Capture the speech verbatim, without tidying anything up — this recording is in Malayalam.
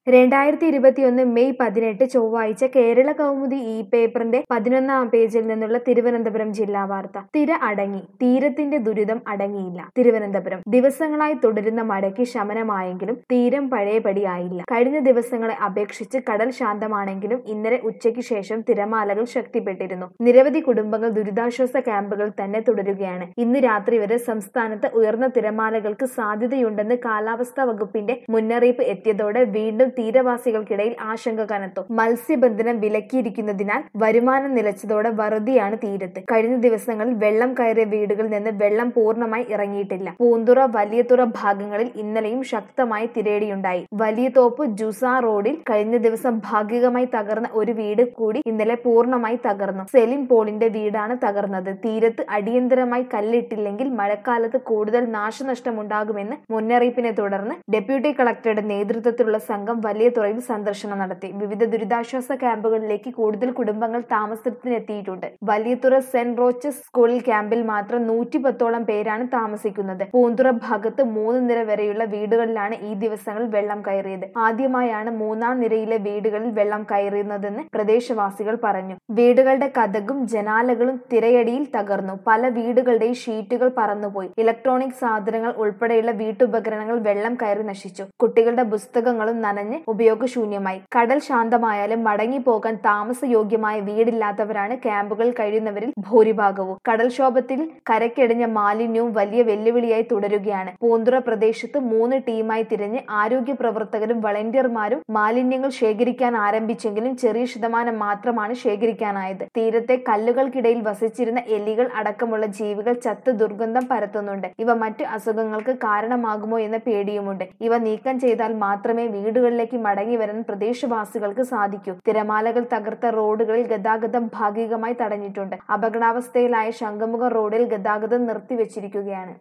രണ്ടായിരത്തി ഇരുപത്തിയൊന്ന് മെയ് പതിനെട്ട് ചൊവ്വാഴ്ച കേരള കൗമുദി ഈ പേപ്പറിന്റെ പതിനൊന്നാം പേജിൽ നിന്നുള്ള തിരുവനന്തപുരം ജില്ലാ വാർത്ത. തിര അടങ്ങി, തീരത്തിന്റെ ദുരിതം അടങ്ങിയില്ല. തിരുവനന്തപുരം ദിവസങ്ങളായി തുടരുന്ന മഴയ്ക്ക് ശമനമായെങ്കിലും തീരം പഴയപടിയായില്ല. കഴിഞ്ഞ ദിവസങ്ങളെ അപേക്ഷിച്ച് കടൽ ശാന്തമാണെങ്കിലും ഇന്നലെ ഉച്ചയ്ക്ക് ശേഷം തിരമാലകൾ ശക്തിപ്പെട്ടിരുന്നു. നിരവധി കുടുംബങ്ങൾ ദുരിതാശ്വാസ ക്യാമ്പുകളിൽ തന്നെ തുടരുകയാണ്. ഇന്ന് രാത്രി വരെ സംസ്ഥാനത്ത് ഉയർന്ന തിരമാലകൾക്ക് സാധ്യതയുണ്ടെന്ന് കാലാവസ്ഥാ വകുപ്പിന്റെ മുന്നറിയിപ്പ് എത്തിയതോടെ വീണ്ടും തീരവാസികൾക്കിടയിൽ ആശങ്ക കനത്തു. മത്സ്യബന്ധനം വിലക്കിയിരിക്കുന്നതിനാൽ വരുമാനം നിലച്ചതോടെ വറുതിയാണ് തീരത്ത്. കഴിഞ്ഞ ദിവസങ്ങളിൽ വെള്ളം കയറിയ വീടുകളിൽ നിന്ന് വെള്ളം പൂർണ്ണമായി ഇറങ്ങിയിട്ടില്ല. പൂന്തുറ, വലിയതുറ ഭാഗങ്ങളിൽ ഇന്നലെയും ശക്തമായ തിരയടിയുണ്ടായി. വലിയതോപ്പ് ജുസ റോഡിൽ കഴിഞ്ഞ ദിവസം ഭാഗികമായി തകർന്ന ഒരു വീട് കൂടി ഇന്നലെ പൂർണ്ണമായി തകർന്നു. സെലിൻ പോളിന്റെ വീടാണ് തകർന്നത്. തീരത്ത് അടിയന്തരമായി കല്ലിട്ടില്ലെങ്കിൽ മഴക്കാലത്ത് കൂടുതൽ നാശനഷ്ടമുണ്ടാകുമെന്ന് മുന്നറിയിപ്പിനെ തുടർന്ന് ഡെപ്യൂട്ടി കളക്ടറുടെ നേതൃത്വത്തിലുള്ള സംഘം വലിയതുറയിൽ സന്ദർശനം നടത്തി. വിവിധ ദുരിതാശ്വാസ ക്യാമ്പുകളിലേക്ക് കൂടുതൽ കുടുംബങ്ങൾ താമസത്തിനെത്തിയിട്ടുണ്ട്. വലിയതുറ സെന്റ് റോച്ചസ് സ്കൂളിൽ ക്യാമ്പിൽ മാത്രം നൂറ്റി പത്തോളം പേരാണ് താമസിക്കുന്നത്. പൂന്തുറ ഭാഗത്ത് മൂന്ന് നിര വരെയുള്ള വീടുകളിലാണ് ഈ ദിവസങ്ങളിൽ വെള്ളം കയറിയത്. ആദ്യമായാണ് മൂന്നാം നിരയിലെ വീടുകളിൽ വെള്ളം കയറുന്നതെന്ന് പ്രദേശവാസികൾ പറഞ്ഞു. വീടുകളുടെ കതകും ജനാലകളും തിരയടിയിൽ തകർന്നു. പല വീടുകളുടെയും ഷീറ്റുകൾ പറന്നുപോയി. ഇലക്ട്രോണിക് സാധനങ്ങൾ ഉൾപ്പെടെയുള്ള വീട്ടുപകരണങ്ങൾ വെള്ളം കയറി നശിച്ചു. കുട്ടികളുടെ പുസ്തകങ്ങളും നനഞ്ഞ് ഉപയോഗശൂന്യമായി. കടൽ ശാന്തമായാലും മടങ്ങിപ്പോകാൻ താമസയോഗ്യമായ വീടില്ലാത്തവരാണ് ക്യാമ്പുകളിൽ കഴിയുന്നവരിൽ ഭൂരിഭാഗവും. കടൽക്ഷോഭത്തിൽ കരയ്ക്കടിഞ്ഞ മാലിന്യവും വലിയ വെല്ലുവിളിയായി തുടരുകയാണ്. പൂന്തുറ പ്രദേശത്ത് മൂന്ന് ടീമായി തിരിഞ്ഞ് ആരോഗ്യ പ്രവർത്തകരും വളണ്ടിയർമാരും മാലിന്യങ്ങൾ ശേഖരിക്കാൻ ആരംഭിച്ചെങ്കിലും ചെറിയ ശതമാനം മാത്രമാണ് ശേഖരിക്കാനായത്. തീരത്തെ കല്ലുകൾക്കിടയിൽ വസിച്ചിരുന്ന എലികൾ അടക്കമുള്ള ജീവികൾ ചത്ത് ദുർഗന്ധം പരത്തുന്നുണ്ട്. ഇവ മറ്റ് അസുഖങ്ങൾക്ക് കാരണമാകുമോ എന്ന പേടിയുമുണ്ട്. ഇവ നീക്കം ചെയ്താൽ മാത്രമേ വീടുകളിലേക്ക് മടങ്ങി വരാൻ പ്രദേശവാസികൾക്ക് സാധിക്കൂ. തിരമാലകൾ തകർത്ത റോഡുകളിൽ ഗതാഗതം ഭാഗികമായി തടഞ്ഞിട്ടുണ്ട്. അപകടാവസ്ഥയിലായ ശംഖുമുഖം റോഡിൽ ഗതാഗതം നിർത്തിവെച്ചിരിക്കുകയാണ്.